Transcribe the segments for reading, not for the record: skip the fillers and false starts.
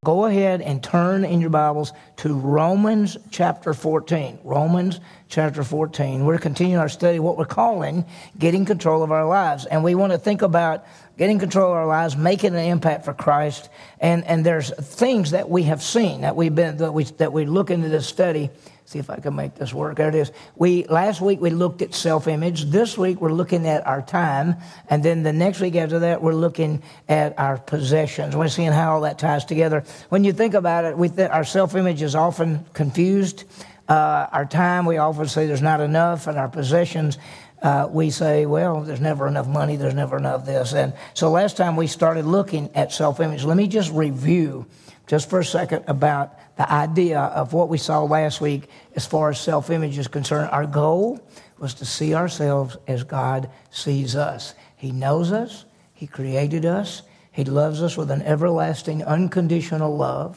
Go ahead and turn in your Bibles to Romans chapter 14. Romans chapter 14. We're continuing our study, what we're calling getting control of our lives. And we want to think about getting control of our lives, making an impact for Christ. And there's things that we have seen, that we look into this study. See if I can make this work. There it is. Last week we looked at self-image. This week we're looking at our time. And then the next week after that we're looking at our possessions. We're seeing how all that ties together. When you think about it, our self-image is often confused. Our time, we often say there's not enough. And our possessions, we say, well, there's never enough money. There's never enough this. And so last time we started looking at self-image. Let me just review just for a second about the idea of what we saw last week as far as self-image is concerned. Our goal was to see ourselves as God sees us. He knows us. He created us. He loves us with an everlasting, unconditional love.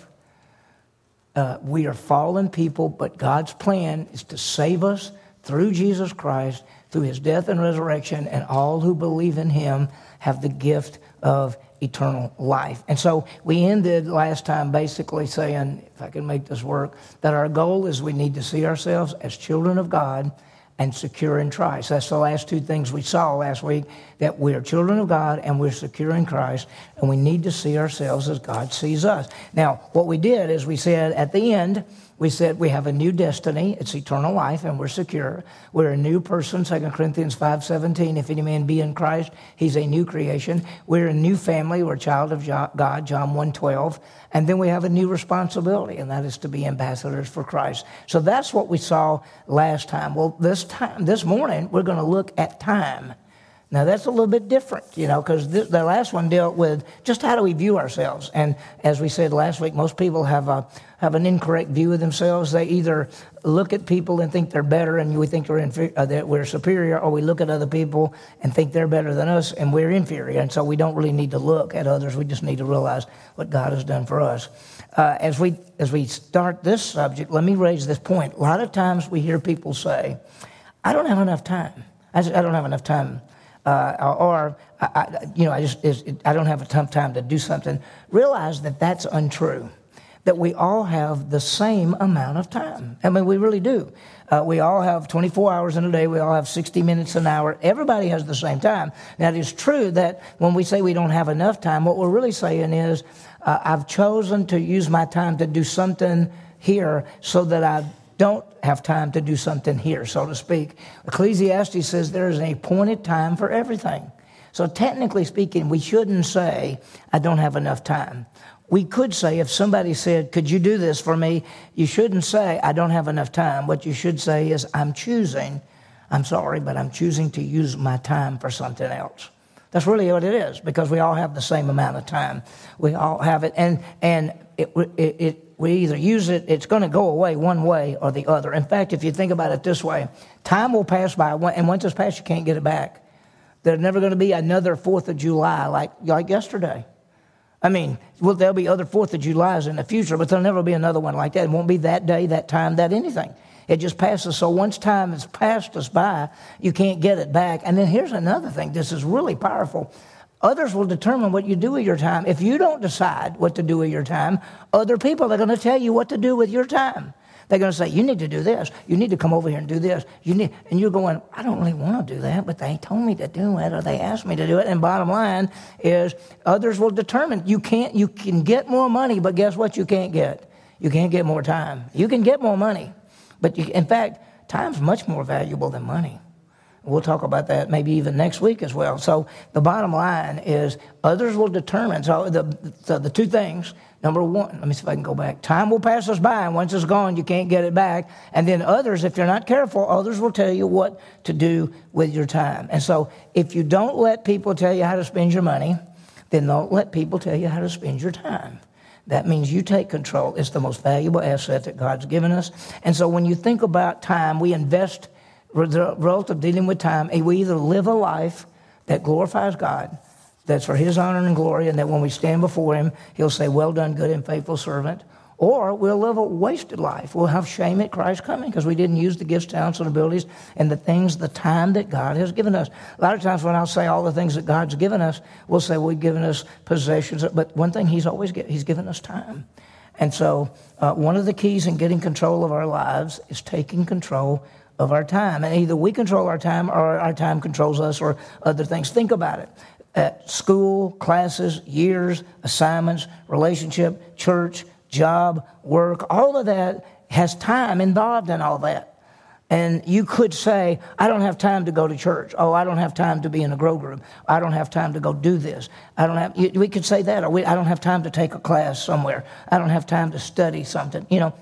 We are fallen people, but God's plan is to save us through Jesus Christ, through his death and resurrection, and all who believe in him have the gift of eternal life. And so we ended last time basically saying, if I can make this work, that our goal is we need to see ourselves as children of God and secure in Christ. That's the last two things we saw last week, that we are children of God and we're secure in Christ, and we need to see ourselves as God sees us. Now, what we did is we said at the end, we said we have a new destiny. It's eternal life, and we're secure. We're a new person, 2 Corinthians 5:17. If any man be in Christ, he's a new creation. We're a new family. We're a child of God, John 1:12. And then we have a new responsibility, and that is to be ambassadors for Christ. So that's what we saw last time. Well, this morning, we're going to look at time. Now, that's a little bit different, because the last one dealt with just how do we view ourselves. And as we said last week, most people have an incorrect view of themselves. They either look at people and think they're better and we think that we're superior, or we look at other people and think they're better than us and we're inferior. And so we don't really need to look at others. We just need to realize what God has done for us. As we start this subject, let me raise this point. A lot of times we hear people say, I don't have enough time. I don't have enough time. I don't have enough time to do something. Realize that that's untrue. That we all have the same amount of time. I mean, we really do. We all have 24 hours in a day. We all have 60 minutes an hour. Everybody has the same time. Now, it is true that when we say we don't have enough time, what we're really saying is I've chosen to use my time to do something here so that I don't have time to do something here, so to speak. Ecclesiastes says there is an appointed time for everything. So technically speaking, we shouldn't say, I don't have enough time. We could say, if somebody said, could you do this for me? You shouldn't say, I don't have enough time. What you should say is, I'm choosing to use my time for something else. That's really what it is, because we all have the same amount of time. We all have it, and we either use it, it's going to go away one way or the other. In fact, if you think about it this way, time will pass by, and once it's passed, you can't get it back. There's never going to be another 4th of July like yesterday. I mean, there'll be other 4th of Julys in the future, but there'll never be another one like that. It won't be that day, that time, that anything. It just passes. So once time has passed us by, you can't get it back. And then here's another thing. This is really powerful. Others will determine what you do with your time. If you don't decide what to do with your time, other people are going to tell you what to do with your time. They're going to say, you need to do this. You need to come over here and do this. And you're going, I don't really want to do that, but they told me to do it, or they asked me to do it. And bottom line is, others will determine. You can get more money, but guess what you can't get? You can't get more time. You can get more money, but in fact, time's much more valuable than money. We'll talk about that maybe even next week as well. So the bottom line is, others will determine. So the two things. Number one, let me see if I can go back. Time will pass us by, and once it's gone, you can't get it back. And then others, if you're not careful, others will tell you what to do with your time. And so if you don't let people tell you how to spend your money, then don't let people tell you how to spend your time. That means you take control. It's the most valuable asset that God's given us. And so when you think about time, we invest the result of dealing with time. We either live a life that glorifies God, that's for his honor and glory, and that when we stand before him, he'll say, well done, good and faithful servant. Or we'll live a wasted life. We'll have shame at Christ's coming because we didn't use the gifts, talents, and abilities and the time that God has given us. A lot of times when I'll say all the things that God's given us, we'll say we've given us possessions. But one thing He's given us time. And so one of the keys in getting control of our lives is taking control of our time. And either we control our time or our time controls us or other things. Think about it. At school, classes, years, assignments, relationship, church, job, work, all of that has time involved in all that. And you could say, I don't have time to go to church. Oh, I don't have time to be in a grow group. I don't have time to go do this. We could say that. Or I don't have time to take a class somewhere. I don't have time to study something.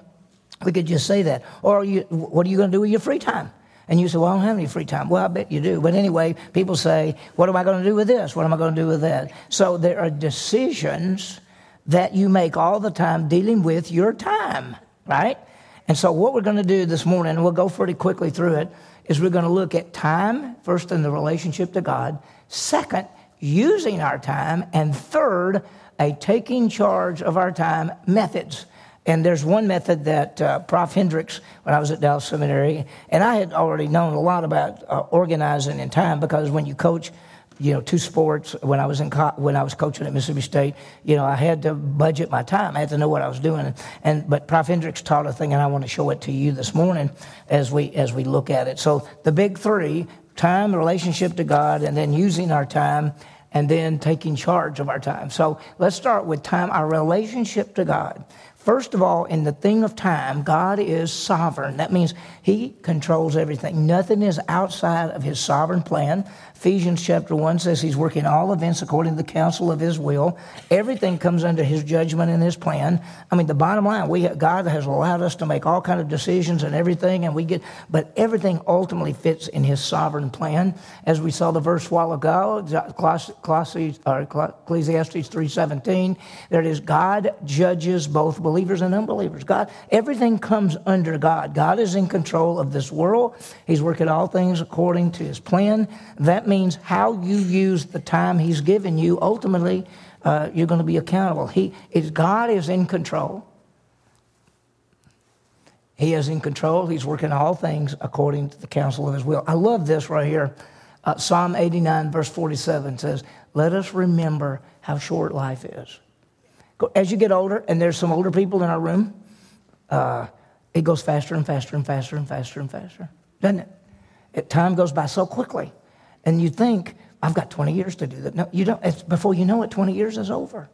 We could just say that. Or what are you going to do with your free time? And you say, well, I don't have any free time. Well, I bet you do. But anyway, people say, what am I going to do with this? What am I going to do with that? So there are decisions that you make all the time dealing with your time, right? And so what we're going to do this morning, and we'll go pretty quickly through it, is we're going to look at time, first in the relationship to God, second, using our time, and third, a taking charge of our time methods. And there's one method that Prof. Hendricks, when I was at Dallas Seminary, and I had already known a lot about organizing in time because when you coach, two sports. When I was coaching at Mississippi State, I had to budget my time. I had to know what I was doing. But Prof. Hendricks taught a thing, and I want to show it to you this morning as we look at it. So the big three: time, relationship to God, and then using our time, and then taking charge of our time. So let's start with time, our relationship to God. First of all, in the thing of time, God is sovereign. That means He controls everything. Nothing is outside of His sovereign plan. Ephesians chapter 1 says He's working all events according to the counsel of His will. Everything comes under His judgment and His plan. I mean, the bottom line, God has allowed us to make all kinds of decisions and everything, but everything ultimately fits in His sovereign plan. As we saw the verse a while ago, Ecclesiastes 3:17, there it is, God judges both believers and unbelievers. Everything comes under God. God is in control of this world. He's working all things according to His plan. That means how you use the time He's given you, ultimately, you're going to be accountable. God is in control. He is in control. He's working all things according to the counsel of His will. I love this right here. Psalm 89, verse 47 says, let us remember how short life is. As you get older, and there's some older people in our room, it goes faster and faster and faster and faster and faster, doesn't it? Time goes by so quickly. And you think, I've got 20 years to do that. No, you don't. Before you know it, 20 years is over.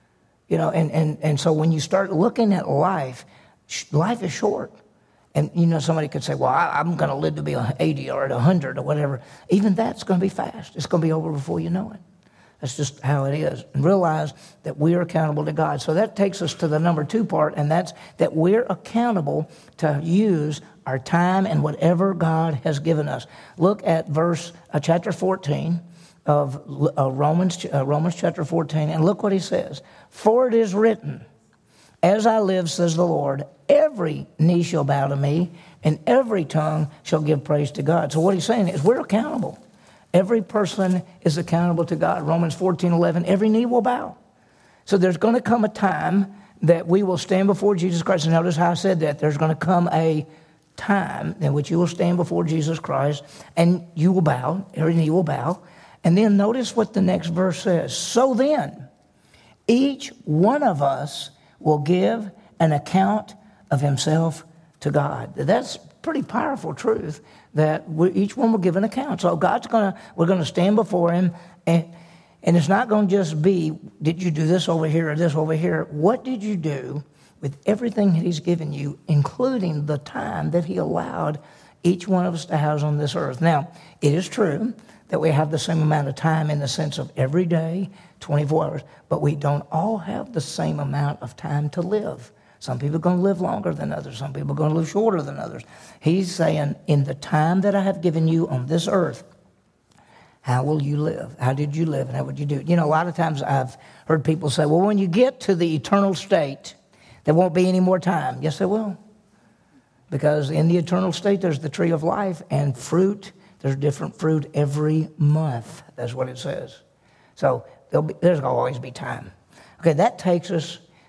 And so when you start looking at life is short. And, somebody could say, well, I'm going to live to be 80 or at 100 or whatever. Even that's going to be fast. It's going to be over before you know it. That's just how it is. And realize that we are accountable to God. So that takes us to the number 2 part, and that's that we're accountable to use our time and whatever God has given us. Look at chapter 14 of Romans chapter 14, and look what he says. For it is written, as I live, says the Lord, every knee shall bow to me, and every tongue shall give praise to God. So what he's saying is we're accountable. Every person is accountable to God. Romans 14:11, every knee will bow. So there's going to come a time that we will stand before Jesus Christ. And notice how I said that. There's going to come a time in which you will stand before Jesus Christ and you will bow. Every knee will bow. And then notice what the next verse says. So then, each one of us will give an account of himself to God. That's pretty powerful truth that each one will give an account. So we're going to stand before Him, and it's not going to just be, did you do this over here or this over here? What did you do with everything that He's given you, including the time that He allowed each one of us to house on this earth? Now, it is true that we have the same amount of time in the sense of every day, 24 hours, but we don't all have the same amount of time to live. Some people are going to live longer than others. Some people are going to live shorter than others. He's saying, in the time that I have given you on this earth, how will you live? How did you live? And how would you do it? A lot of times I've heard people say, well, when you get to the eternal state, there won't be any more time. Yes, there will. Because in the eternal state, there's the tree of life and fruit. There's different fruit every month. That's what it says. So there's going to always be time. Okay, that takes us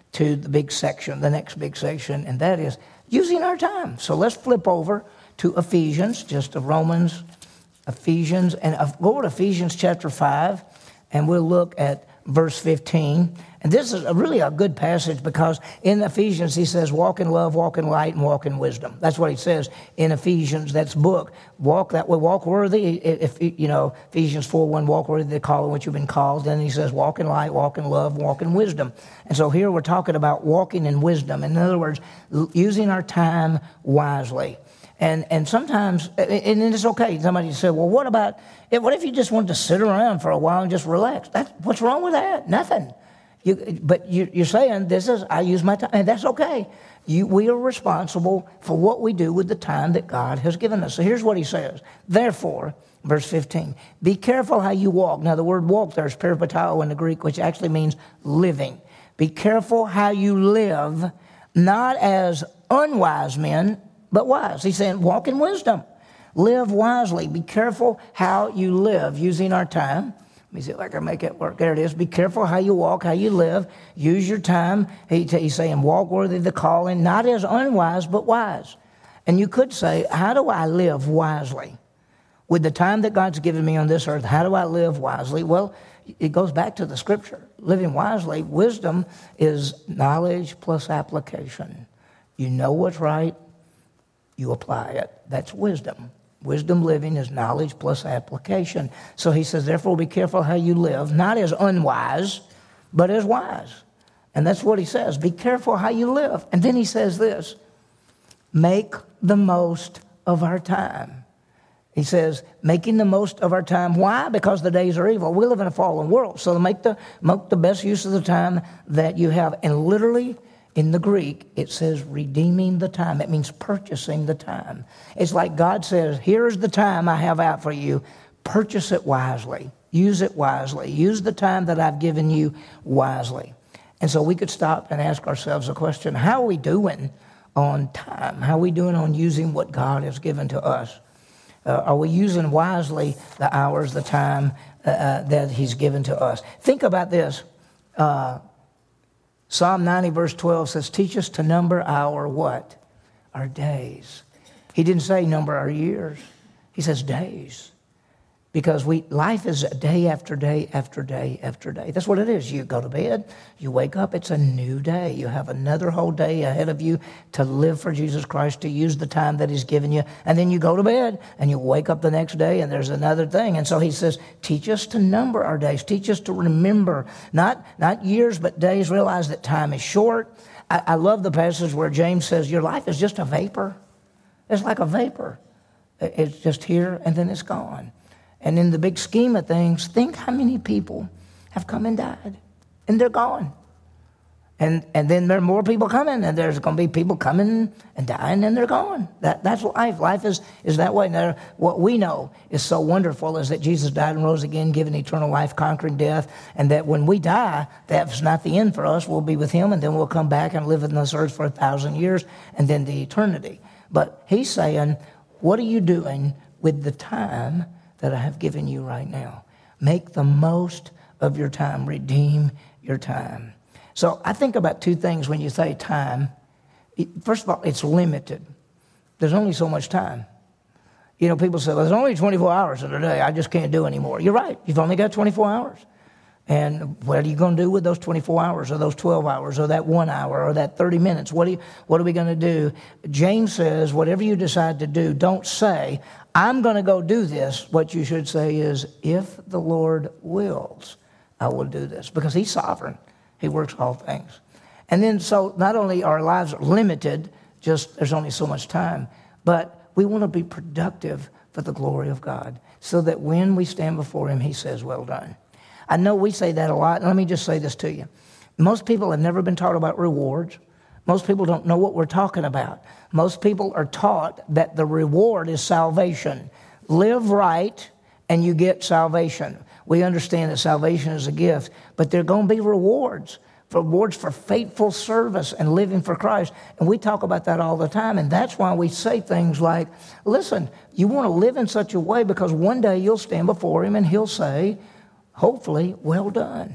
to the big section, the next big section, and that is using our time. So let's flip over to Ephesians, just to Romans, Ephesians, and go to Ephesians chapter 5, and we'll look at verse 15. And this is really a good passage because in Ephesians he says, walk in love, walk in light, and walk in wisdom. That's what he says in Ephesians, that's book. Walk that way, walk worthy. If Ephesians 4:1, walk worthy the calling which you've been called. Then he says, walk in light, walk in love, walk in wisdom. And so here we're talking about walking in wisdom. In other words, using our time wisely. And sometimes, and it's okay. Somebody said, well, what if you just wanted to sit around for a while and just relax? What's wrong with that? Nothing. But you're saying, I use my time, and that's okay. We are responsible for what we do with the time that God has given us. So here's what he says. Therefore, verse 15, be careful how you walk. Now, the word walk there is peripateo in the Greek, which actually means living. Be careful how you live, not as unwise men, but wise. He's saying, walk in wisdom. Live wisely. Be careful how you live using our time. Let me see if I can make it work. There it is. Be careful how you walk, how you live. Use your time. He's saying, walk worthy of the calling, not as unwise, but wise. And you could say, how do I live wisely? With the time that God's given me on this earth, how do I live wisely? Well, it goes back to the scripture. Living wisely, wisdom is knowledge plus application. You know what's right, you apply it. That's wisdom. Wisdom living is knowledge plus application. So he says, therefore, be careful how you live, not as unwise, but as wise. And that's what he says. Be careful how you live. And then he says this, make the most of our time. He says, making the most of our time. Why? Because the days are evil. We live in a fallen world. So make the best use of the time that you have. And literally, in the Greek, it says redeeming the time. It means purchasing the time. It's like God says, here's the time I have out for you. Purchase it wisely. Use it wisely. Use the time that I've given you wisely. And so we could stop and ask ourselves a question. How are we doing on time? How are we doing on using what God has given to us? Are we using wisely the hours, the time that he's given to us? Think about this. Psalm 90 verse 12 says, teach us to number our what? Our days. He didn't say number our years. He says days. Because life is day after day after day after day. That's what it is. You go to bed, you wake up, it's a new day. You have another whole day ahead of you to live for Jesus Christ, to use the time that he's given you. And then you go to bed and you wake up the next day and there's another thing. And so he says, teach us to number our days. Teach us to remember, not years, but days. Realize that time is short. I love the passage where James says, your life is just a vapor. It's like a vapor. It's just here and then it's gone. And in the big scheme of things, think how many people have come and died, and they're gone. And then there are more people coming, and there's going to be people coming and dying, and they're gone. That's life. Life is that way. Now, what we know is so wonderful is that Jesus died and rose again, giving eternal life, conquering death, and that when we die, that's not the end for us. We'll be with him, and then we'll come back and live on this earth for 1,000 years, and then the eternity. But he's saying, what are you doing with the time that I have given you right now? Make the most of your time. Redeem your time. So I think about two things when you say time. First of all, it's limited. There's only so much time. People say, well, there's only 24 hours in a day. I just can't do anymore. You're right. You've only got 24 hours. And what are you going to do with those 24 hours or those 12 hours or that 1 hour or that 30 minutes? What are we going to do? James says, whatever you decide to do, don't say, I'm going to go do this. What you should say is, if the Lord wills, I will do this. Because he's sovereign. He works all things. And then so not only our lives are limited, just there's only so much time, but we want to be productive for the glory of God so that when we stand before him, he says, well done. I know we say that a lot. Let me just say this to you. Most people have never been taught about rewards. Most people don't know what we're talking about. Most people are taught that the reward is salvation. Live right and you get salvation. We understand that salvation is a gift, but there are going to be rewards for faithful service and living for Christ. And we talk about that all the time. And that's why we say things like, listen, you want to live in such a way because one day you'll stand before him and he'll say, hopefully, well done.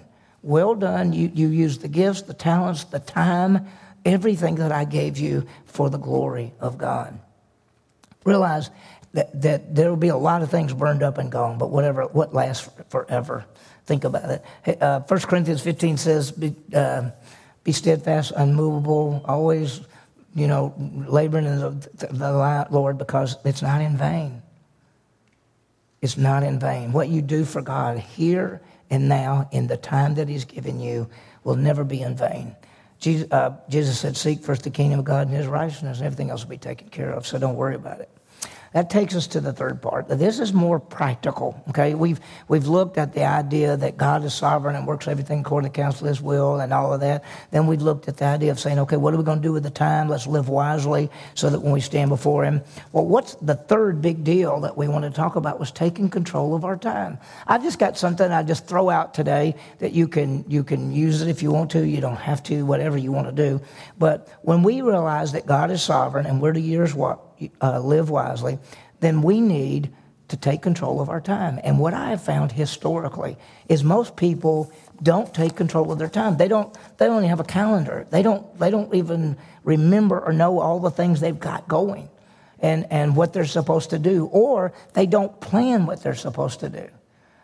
well done. You used the gifts, the talents, the time, everything that I gave you for the glory of God. Realize that there will be a lot of things burned up and gone, but what lasts forever. Think about it. 1 Corinthians 15 says, be steadfast, unmovable, always, laboring in the Lord, because it's not in vain. It's not in vain. What you do for God here and now in the time that he's given you will never be in vain. Jesus said, seek first the kingdom of God and his righteousness, and everything else will be taken care of, so don't worry about it. That takes us to the third part. This is more practical, okay? We've looked at the idea that God is sovereign and works everything according to the counsel of his will and all of that. Then we looked at the idea of saying, okay, what are we going to do with the time? Let's live wisely so that when we stand before him. Well, what's the third big deal that we want to talk about was taking control of our time. I've just got something I just throw out today that you can use it if you want to. You don't have to, whatever you want to do. But when we realize that God is sovereign and we're to live wisely, then we need to take control of our time. And what I have found historically is most people don't take control of their time. They don't even have a calendar. They don't even remember or know all the things they've got going and what they're supposed to do, or they don't plan what they're supposed to do.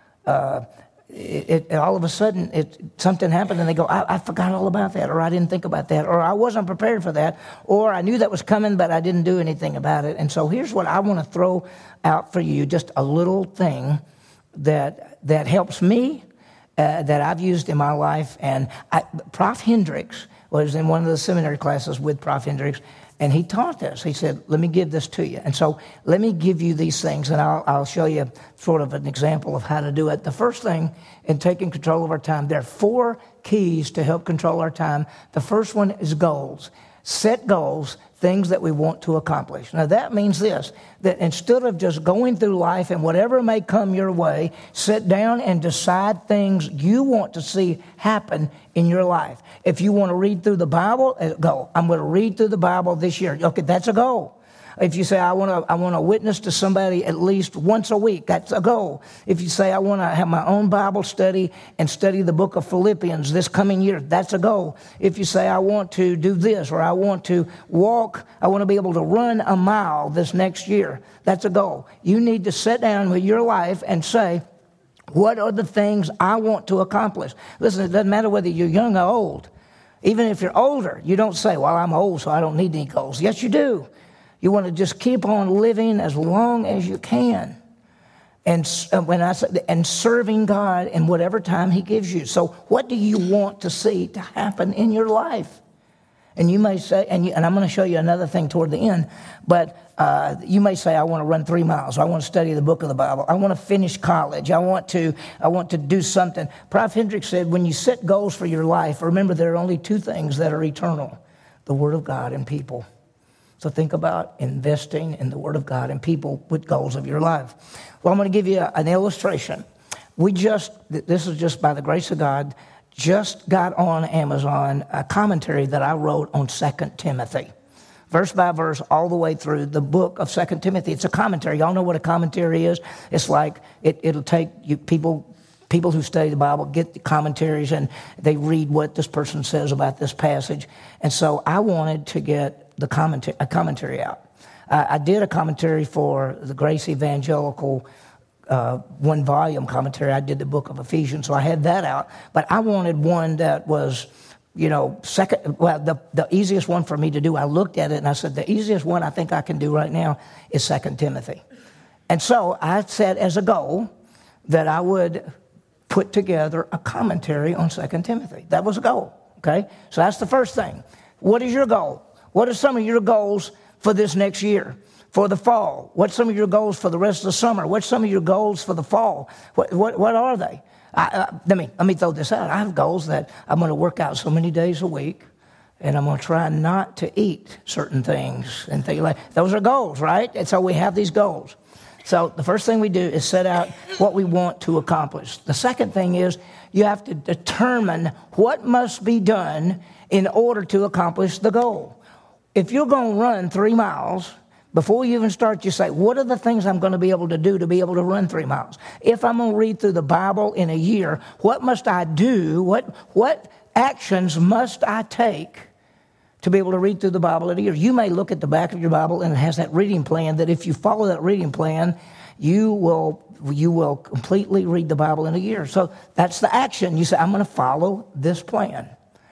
All of a sudden, something happened and they go, I forgot all about that, or I didn't think about that, or I wasn't prepared for that, or I knew that was coming, but I didn't do anything about it. And so here's what I want to throw out for you, just a little thing that helps me, that I've used in my life. And Prof. Hendricks was in one of the seminary classes with Prof. Hendricks, and he taught this. He said, let me give this to you. And so let me give you these things, and I'll show you sort of an example of how to do it. The first thing in taking control of our time, there are 4 keys to help control our time. The first one is goals. Set goals, things that we want to accomplish. Now that means this, that instead of just going through life and whatever may come your way, sit down and decide things you want to see happen in your life. If you want to read through the Bible, go. I'm going to read through the Bible this year. Okay, that's a goal. If you say, I want to witness to somebody at least once a week, that's a goal. If you say, I want to have my own Bible study and study the book of Philippians this coming year, that's a goal. If you say, I want to do this, or I want to walk, I want to be able to run a mile this next year, that's a goal. You need to sit down with your life and say, what are the things I want to accomplish? Listen, it doesn't matter whether you're young or old. Even if you're older, you don't say, well, I'm old, so I don't need any goals. Yes, you do. You want to just keep on living as long as you can, and serving God in whatever time he gives you. So what do you want to see to happen in your life? And you may say, and I'm going to show you another thing toward the end, but you may say, I want to run 3 miles. I want to study the book of the Bible. I want to finish college. I want to do something. Prof. Hendricks said, when you set goals for your life, remember there are only 2 things that are eternal, the Word of God and people. So think about investing in the Word of God and people with goals of your life. Well, I'm going to give you an illustration. This is just by the grace of God, just got on Amazon a commentary that I wrote on 2 Timothy. Verse by verse, all the way through the book of 2 Timothy. It's a commentary. Y'all know what a commentary is? It's like it'll take you people who study the Bible get the commentaries and they read what this person says about this passage. And so I wanted to get a commentary out. I did a commentary for the Grace Evangelical 1-volume commentary. I did the book of Ephesians, so I had that out. But I wanted one that was, the easiest one for me to do. I looked at it and I said, the easiest one I think I can do right now is 2 Timothy. And so I set as a goal that I would put together a commentary on 2 Timothy. That was a goal, okay? So that's the first thing. What is your goal? What are some of your goals for this next year, for the fall? What's some of your goals for the rest of the summer? What's some of your goals for the fall? What are they? Let me throw this out. I have goals that I'm going to work out so many days a week, and I'm going to try not to eat certain things and things like that. Those are goals, right? And so we have these goals. So the first thing we do is set out what we want to accomplish. The second thing is you have to determine what must be done in order to accomplish the goal. If you're going to run 3 miles, Before you even start, you say, what are the things I'm going to be able to do to be able to run 3 miles? If I'm going to read through the Bible in a year, what must I do? What actions must I take to be able to read through the Bible in a year? You may look at the back of your Bible and it has that reading plan that if you follow that reading plan, you will completely read the Bible in a year. So that's the action. You say, I'm going to follow this plan.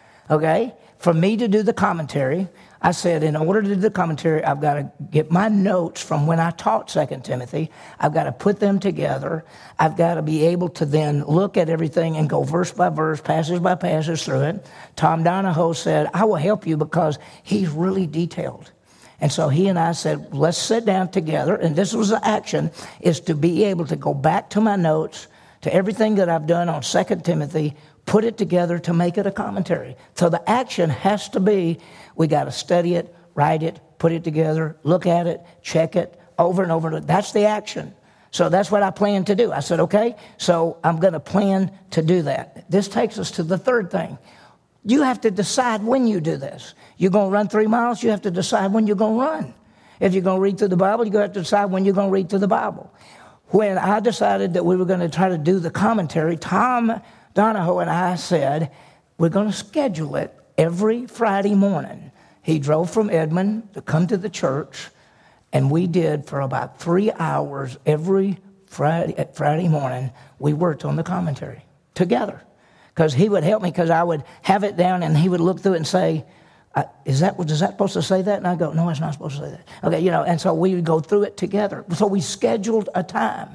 Okay? For me to do the commentary, I said, in order to do the commentary, I've got to get my notes from when I taught 2 Timothy. I've got to put them together. I've got to be able to then look at everything and go verse by verse, passage by passage through it. Tom Donahoe said, I will help you because he's really detailed. And so he and I said, let's sit down together. And this was the action, is to be able to go back to my notes, to everything that I've done on 2 Timothy, put it together to make it a commentary. So the action has to be, we got to study it, write it, put it together, look at it, check it over and over. That's the action. So that's what I plan to do. I said, okay, so I'm going to plan to do that. This takes us to the third thing. You have to decide when you do this. You're going to run 3 miles, you have to decide when you're going to run. If you're going to read through the Bible, you're going to have to decide when you're going to read through the Bible. When I decided that we were going to try to do the commentary, Tom Donahoe and I said, we're going to schedule it every Friday morning. He drove from Edmond to come to the church, and we did for about 3 hours every Friday morning. We worked on the commentary together because he would help me because I would have it down and he would look through it and say, is that supposed to say that? And I go, no, it's not supposed to say that. Okay, and so we would go through it together. So we scheduled a time.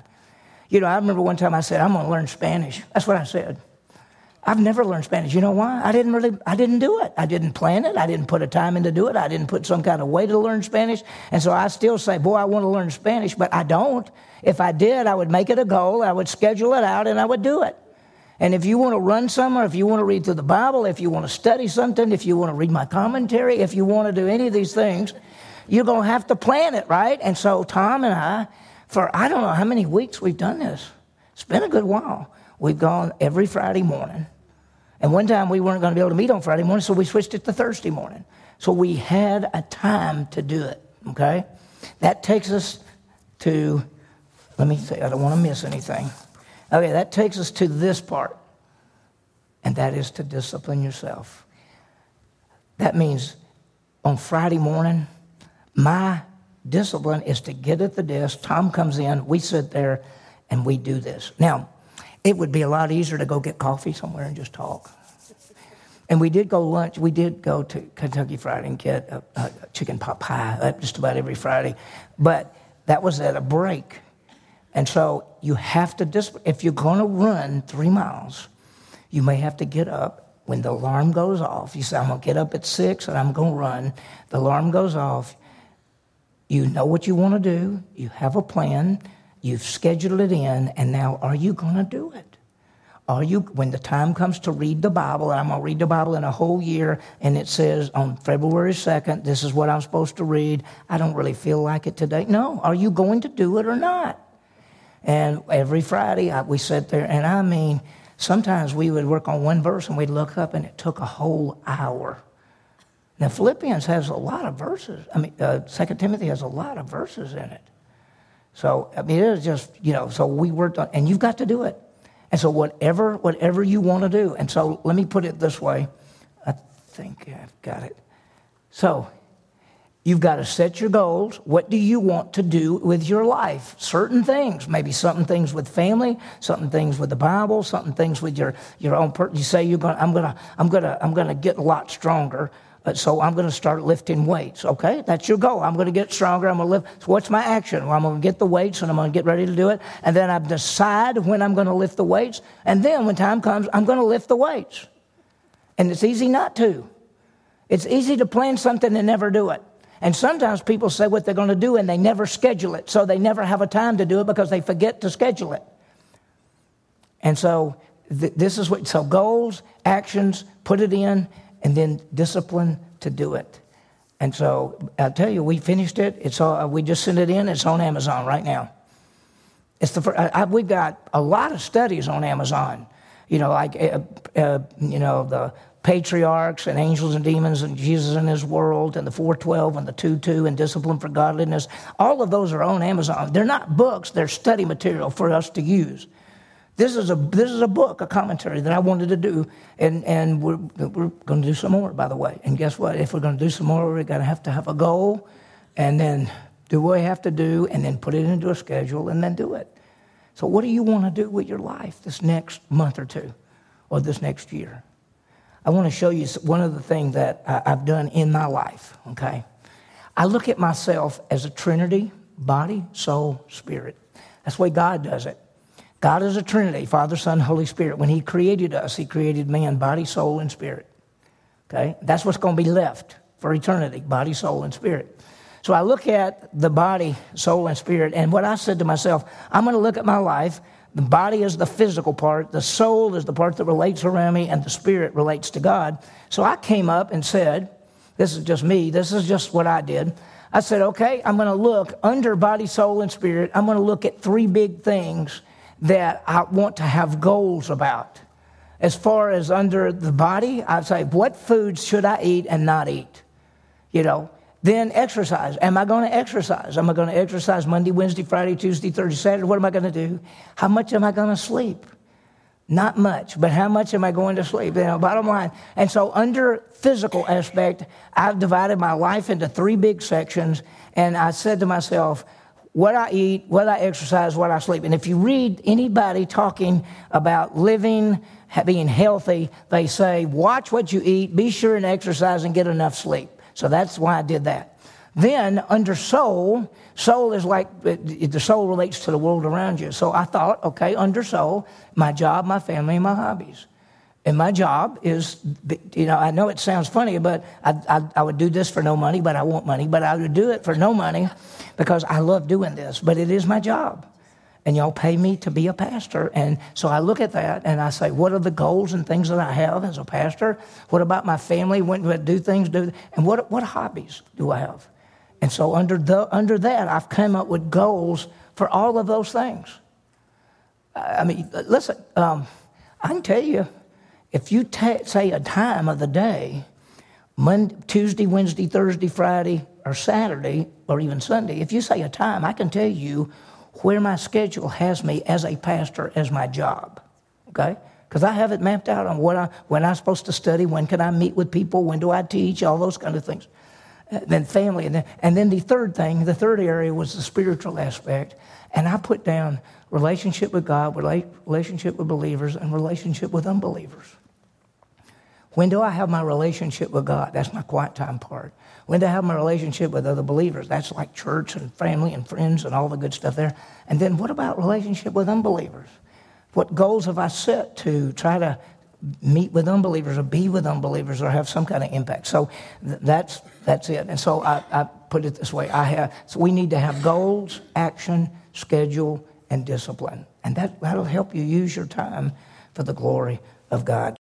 I remember one time I said, I'm going to learn Spanish. That's what I said. I've never learned Spanish. You know why? I didn't do it. I didn't plan it. I didn't put a time in to do it. I didn't put some kind of way to learn Spanish. And so I still say, boy, I want to learn Spanish, but I don't. If I did, I would make it a goal. I would schedule it out and I would do it. And if you want to run somewhere, if you want to read through the Bible, if you want to study something, if you want to read my commentary, if you want to do any of these things, you're going to have to plan it, right? And so Tom and I, for I don't know how many weeks we've done this. It's been a good while. We've gone every Friday morning. And one time we weren't going to be able to meet on Friday morning, so we switched it to Thursday morning. So we had a time to do it, okay? That takes us to, let me say, I don't want to miss anything. Okay, that takes us to this part, and that is to discipline yourself. That means on Friday morning, my discipline is to get at the desk. Tom comes in, we sit there, and we do this. Now, it would be a lot easier to go get coffee somewhere and just talk. And we did go lunch. We did go to Kentucky Fried and get a chicken pot pie just about every Friday. But that was at a break. And so you have to, if you're going to run 3 miles, you may have to get up when the alarm goes off. You say, I'm going to get up at 6 and I'm going to run. The alarm goes off. You know what you want to do. You have a plan. You've scheduled it in, and now are you going to do it? When the time comes to read the Bible, and I'm going to read the Bible in a whole year, and it says on February 2nd, this is what I'm supposed to read. I don't really feel like it today. No, are you going to do it or not? And every Friday, we sit there, and I mean, sometimes we would work on one verse, and we'd look up, and it took a whole hour. Now, Philippians has a lot of verses. 2 Timothy has a lot of verses in it. So, it is just, so we worked on, and you've got to do it. And so whatever you want to do. And so let me put it this way. I think I've got it. So you've got to set your goals. What do you want to do with your life? Certain things, maybe certain things with family, certain things with the Bible, certain things with your own. You say I'm gonna get a lot stronger. So I'm going to start lifting weights, okay? That's your goal. I'm going to get stronger. I'm going to lift. So what's my action? Well, I'm going to get the weights, and I'm going to get ready to do it. And then I decide when I'm going to lift the weights. And then when time comes, I'm going to lift the weights. And it's easy not to. It's easy to plan something and never do it. And sometimes people say what they're going to do, and they never schedule it. So they never have a time to do it because they forget to schedule it. And so this is what, so goals, actions, put it in, and then discipline to do it. And so I'll tell you, we finished it. It's all, we just sent it in. It's on Amazon right now. It's we've got a lot of studies on Amazon. The patriarchs and angels and demons and Jesus and his world and the 4:12 and the 2:2 and discipline for godliness. All of those are on Amazon. They're not books. They're study material for us to use. This is a book, a commentary that I wanted to do, and we're going to do some more, by the way. And guess what? If we're going to do some more, we're going to have a goal, and then do what we have to do, and then put it into a schedule, and then do it. So what do you want to do with your life this next month or two, or this next year? I want to show you one of the things that I've done in my life, okay? I look at myself as a Trinity, body, soul, spirit. That's the way God does it. God is a Trinity, Father, Son, Holy Spirit. When he created us, he created man, body, soul, and spirit. Okay? That's what's going to be left for eternity, body, soul, and spirit. So I look at the body, soul, and spirit, and what I said to myself, I'm going to look at my life. The body is the physical part, the soul is the part that relates around me, and the spirit relates to God. So I came up and said, this is just me, this is just what I did. I said, okay, I'm going to look under body, soul, and spirit. I'm going to look at three big things that I want to have goals about. As far as under the body, I'd say, what foods should I eat and not eat? Then exercise. Am I going to exercise? Am I going to exercise Monday, Wednesday, Friday, Tuesday, Thursday, Saturday? What am I going to do? How much am I going to sleep? Not much, but how much am I going to sleep? Bottom line. And so under physical aspect, I've divided my life into three big sections, and I said to myself, what I eat, what I exercise, what I sleep. And if you read anybody talking about living, being healthy, they say, watch what you eat, be sure and exercise and get enough sleep. So that's why I did that. Then under soul is like, the soul relates to the world around you. So I thought, okay, under soul, my job, my family, and my hobbies. And my job is, I know it sounds funny, but I would do this for no money, but I want money. But I would do it for no money because I love doing this. But it is my job. And y'all pay me to be a pastor. And so I look at that and I say, what are the goals and things that I have as a pastor? What about my family? When do I do things? And what hobbies do I have? And so under that, I've come up with goals for all of those things. Listen, I can tell you, if you say a time of the day, Monday, Tuesday, Wednesday, Thursday, Friday, or Saturday, or even Sunday, if you say a time, I can tell you where my schedule has me as a pastor as my job, okay? Because I have it mapped out on when I'm supposed to study, when can I meet with people, when do I teach, all those kind of things. Then family, and then the third area was the spiritual aspect, and I put down relationship with God, relationship with believers, and relationship with unbelievers. When do I have my relationship with God? That's my quiet time part. When do I have my relationship with other believers? That's like church and family and friends and all the good stuff there. And then what about relationship with unbelievers? What goals have I set to try to meet with unbelievers or be with unbelievers or have some kind of impact? So that's it. And so I put it this way. So we need to have goals, action, schedule, and discipline. And that'll help you use your time for the glory of God.